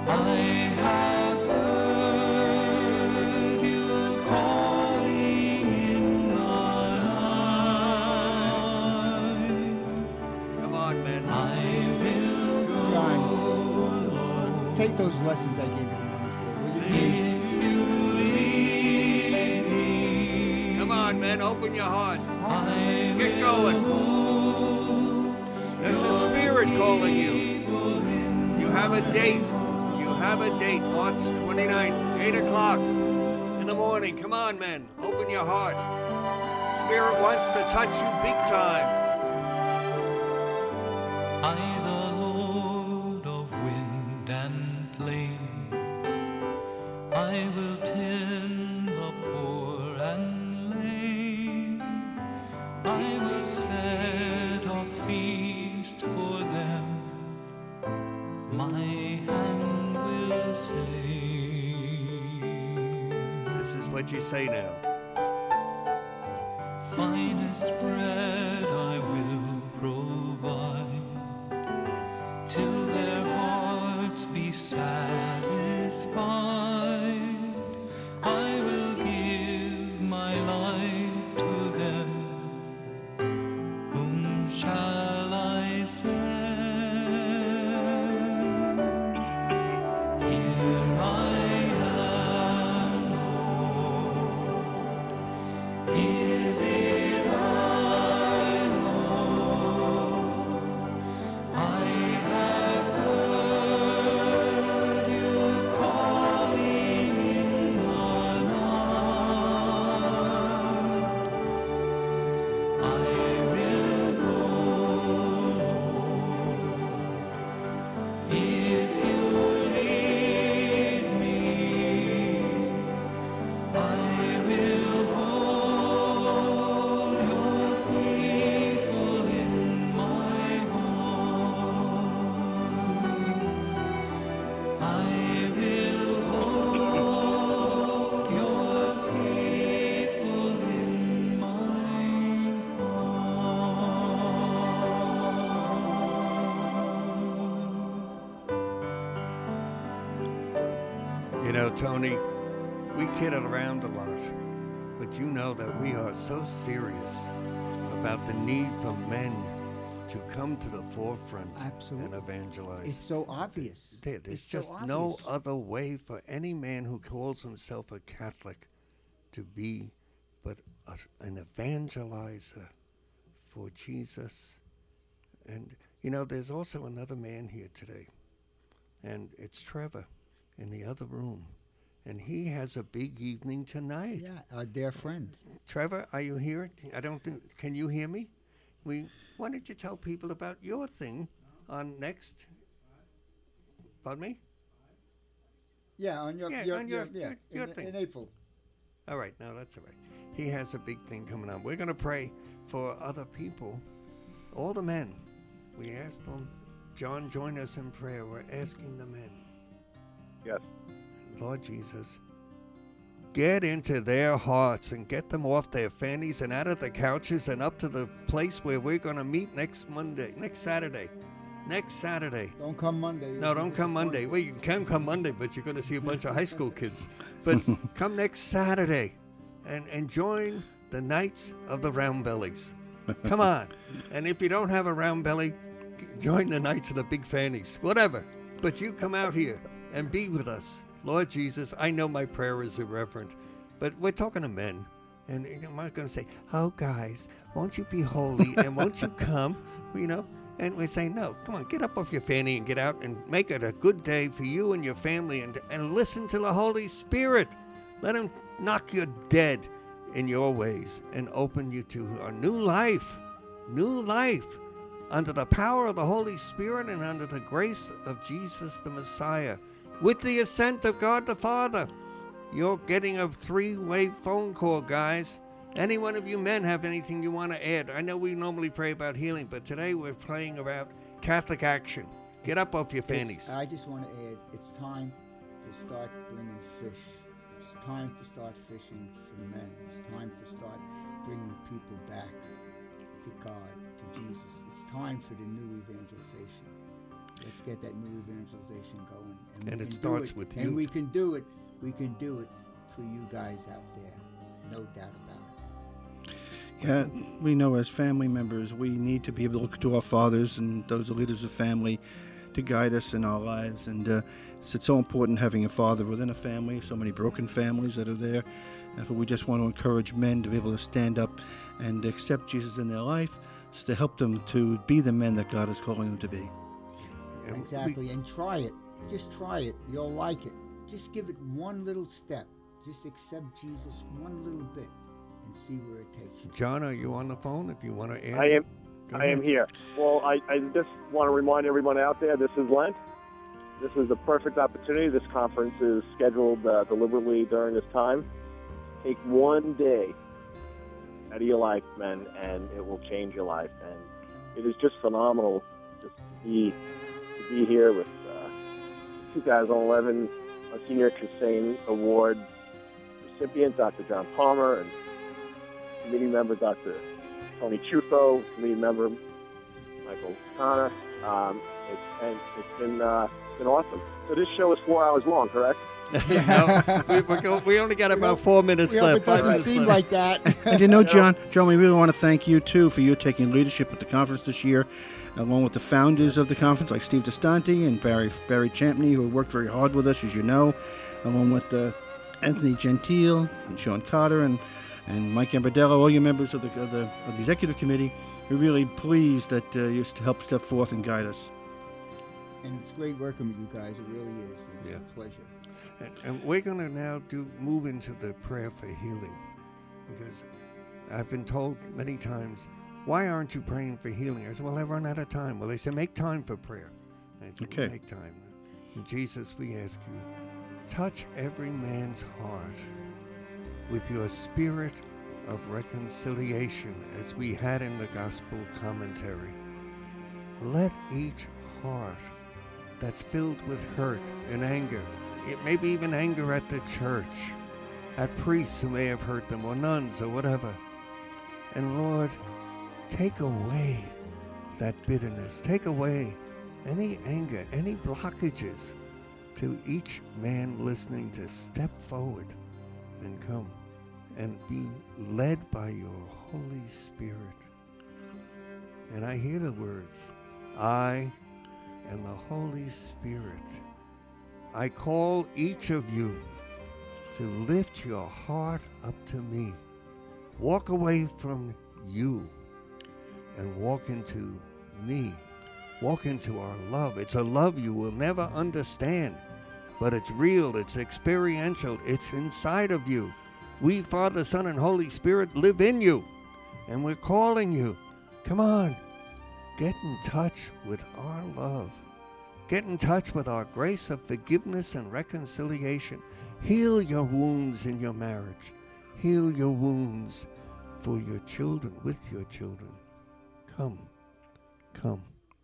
I have heard you calling in the night. Come on, man. I will go. John, take those lessons I gave you. Will you please? If you lead me, Come on, man. Open your hearts. I Get going. There's a spirit calling you. You have a date. You have a date, March twenty-ninth, eight o'clock in the morning. Come on, man. Open your heart. Spirit wants to touch you big time. I, the Lord of wind and flame, I will tend the poor and lame. I will set a feast for them. My hand will save. This is what you say now. Finest bread I will provide, till their hearts be satisfied. I will give my life to them. Whom shall I send? Here I am, Lord. Is it I, Lord? I have heard you calling in the night. I will go, Lord. If you lead me, I will hold your people in my heart. I will hold your people in my heart. You know, Tony, we kid around a lot, but you know that we are so serious about the need for men to come to the forefront Absolutely. and evangelize. It's so obvious. There- There's It's so just no obvious. other way for any man who calls himself a Catholic to be but a, an evangelizer for Jesus. And, you know, there's also another man here today, and it's Trevor in the other room. And he has a big evening tonight. Yeah, our dear friend. Trevor, are you here? I don't think, can you hear me? We, why don't you tell people about your thing on next, pardon me? Yeah, on your, Yeah, your, on your- your- yeah, your- your in, thing. in April. All right, no, that's all right. He has a big thing coming on. We're going to pray for other people, all the men. We asked them, John, join us in prayer. We're asking the men. Yes. Lord Jesus, get into their hearts and get them off their fannies and out of the couches and up to the place where we're going to meet next Monday, next Saturday. Next Saturday. Don't come Monday. No, don't come Monday. Well, you can come Monday, but you're going to see a bunch of high school kids. But come next Saturday and, and join the Knights of the Round Bellies. Come on. And if you don't have a round belly, join the Knights of the Big Fannies. Whatever. But you come out here and be with us. Lord Jesus, I know my prayer is irreverent, but we're talking to men. And I'm not going to say, oh, guys, won't you be holy and won't you come? You know? And we say, no, come on, get up off your fanny and get out and make it a good day for you and your family and, and listen to the Holy Spirit. Let him knock you dead in your ways and open you to a new life, new life under the power of the Holy Spirit and under the grace of Jesus the Messiah. With the assent of God the Father. You're getting a three-way phone call, guys. Any one of you men have anything you want to add? I know we normally pray about healing, but today we're praying about Catholic action. Get up off your fannies. It's- I just want to add, it's time to start bringing fish. It's time to start fishing for the men. It's time to start bringing people back to God, to Jesus. It's time for the new evangelization. Let's get that new evangelization going. And we it can do starts with you. And we can do it. We can do it for you guys out there. No doubt about it. Yeah, we know as family members, we need to be able to look to our fathers and those are leaders of family to guide us in our lives. And uh, it's, it's so important having a father within a family, so many broken families that are there. And we just want to encourage men to be able to stand up and accept Jesus in their life, so to help them to be the men that God is calling them to be. And Exactly, we- and try it. Just try it. You'll like it. Just give it one little step. Just accept Jesus one little bit and see where it takes you. John, are you on the phone? If you want to add, I am. Go I am ahead. here. Well, I, I just want to remind everyone out there, this is Lent. This is the perfect opportunity. This conference is scheduled uh, deliberately during this time. Take one day out of your life, men, and it will change your life. And it is just phenomenal just to be to be here with uh, twenty eleven Senior Crusade Award recipient, Doctor John Palmer, and committee member, Doctor Tony Chufo, committee member, Michael Connor. Um, it's, and it's been uh, been awesome. So this show is four hours long, correct? no, we, we're go, we only got about four minutes Yeah, left. it Five doesn't minutes seem left. like that. And you know, John, John, we really want to thank you, too, for you taking leadership at the conference this year, along with the founders of the conference, like Steve DeStanti and Barry Barry Champney, who worked very hard with us, as you know, along with uh, Anthony Gentile and Sean Carter and, and Mike Amberdello, all you members of the, of the of the executive committee. We're really pleased that uh, you help step forth and guide us. And it's great working with you guys. It really is. It's Yeah. a pleasure. And, and we're going to now do move into the prayer for healing, because I've been told many times, why aren't you praying for healing? I said, well, I've run out of time. Well, they said, make time for prayer. I said, Okay. well, make time. And Jesus, we ask you, touch every man's heart with your spirit of reconciliation, as we had in the gospel commentary. Let each heart that's filled with hurt and anger, it may be even anger at the church, at priests who may have hurt them, or nuns, or whatever. And Lord, take away that bitterness. Take away any anger, any blockages, to each man listening to step forward and come and be led by your Holy Spirit. And I hear the words, I and the Holy Spirit. I call each of you to lift your heart up to me. Walk away from you and walk into me. Walk into our love. It's a love you will never understand, but it's real, it's experiential, it's inside of you. We, Father, Son, and Holy Spirit, live in you, and we're calling you. Come on, get in touch with our love. Get in touch with our grace of forgiveness and reconciliation. Heal your wounds in your marriage. Heal your wounds for your children, with your children. Come, come.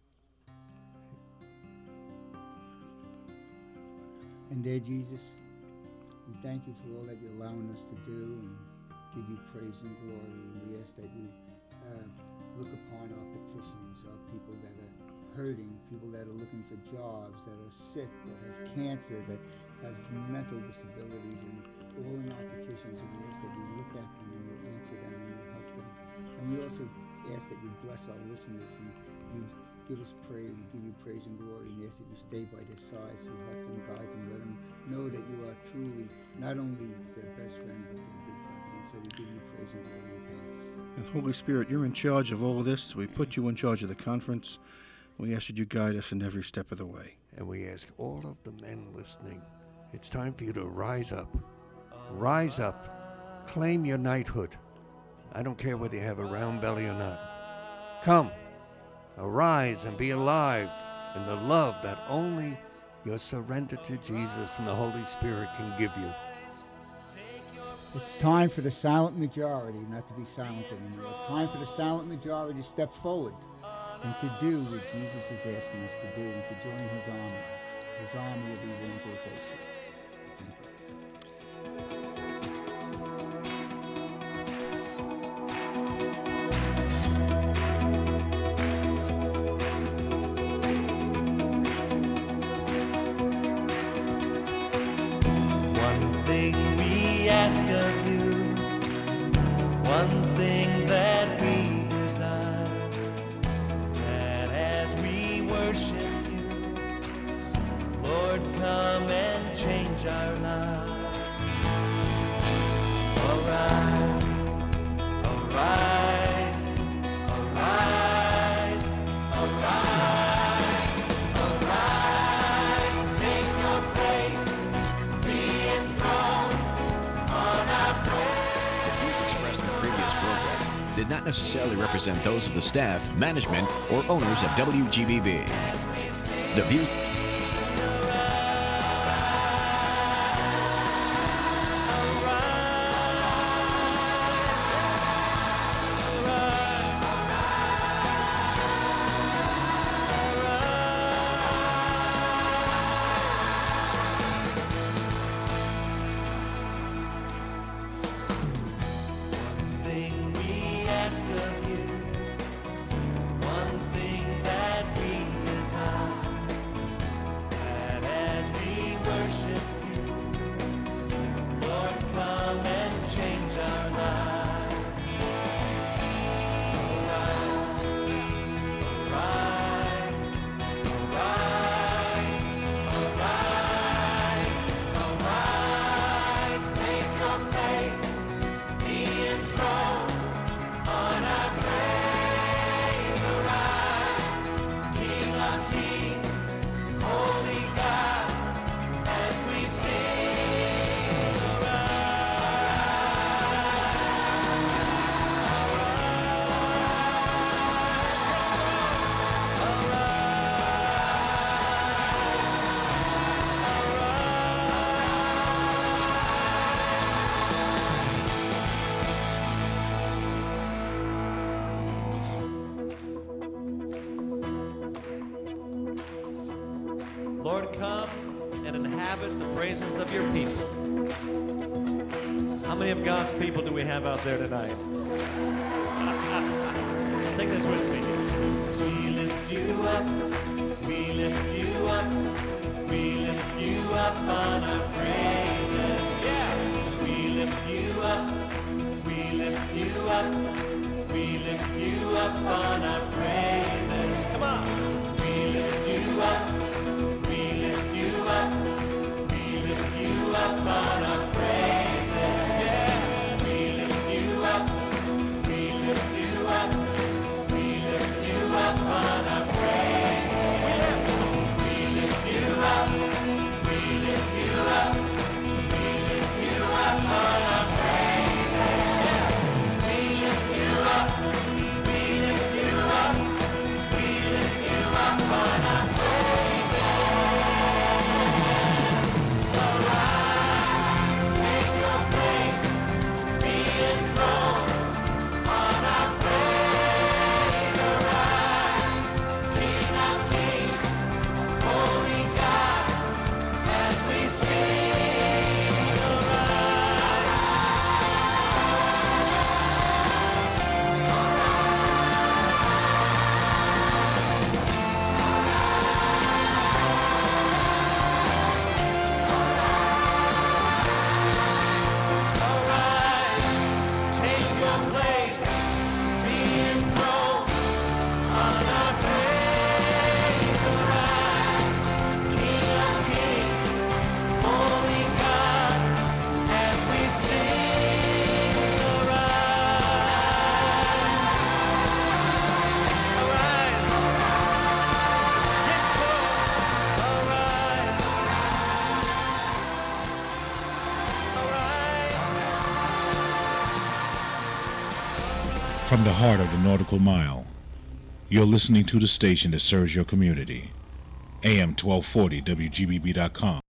And dear Jesus, we thank you for all that you're allowing us to do and give you praise and glory. And we ask that you uh, look upon our petitions of people that are hurting, people that are looking for jobs, that are sick, that have cancer, that have mental disabilities, and all in our petitions. And we ask that you look at them and you answer them and you help them. And we also ask that you bless our listeners and you give us praise, we give you praise and glory, and ask that you stay by their sides, you help them, guide them, let them know that you are truly not only their best friend, but their big brother. And so we give you praise and glory and thanks. And Holy Spirit, you're in charge of all of this. So we put you in charge of the conference. We ask that you guide us in every step of the way. And we ask all of the men listening, it's time for you to rise up. Rise up. Claim your knighthood. I don't care whether you have a round belly or not. Come. Arise and be alive in the love that only your surrender to Jesus and the Holy Spirit can give you. It's time for the silent majority not to be silent anymore. It's time for the silent majority to step forward and to do what Jesus is asking us to do and to join his army, his army of evangelization. ask of you, one thing that we desire, that as we worship you, Lord, come and change our lives. Arise, arise, arise, arise, arise, take your place, be enthroned on our praise. The views expressed in the previous program did not necessarily represent those of the staff, management, or owners of W G B B. The views Thing we ask of you, one thing that we desire, that as we worship you, Lord, come and change our lives. Arise, arise, arise, arise, take your place, be enthroned on our praise. Arise, King of kings, holy God, as we sing. Lord, come and inhabit the praises of your people. How many of God's people do we have out there tonight? Sing this with me. We lift you up, we lift you up, we lift you up on our praises. Yeah. We lift you up, we lift you up, we lift you up on our praises. Come on. We lift you up. Up on our praises, yeah. We lift you up, we lift you up, we lift you up on our praises. We lift you up, we lift you up, we lift you up on our praises, yeah. We lift you up, we lift you up, we lift you up on our praises. From the heart of the Nautical Mile, you're listening to the station that serves your community. A M twelve forty W G B B dot com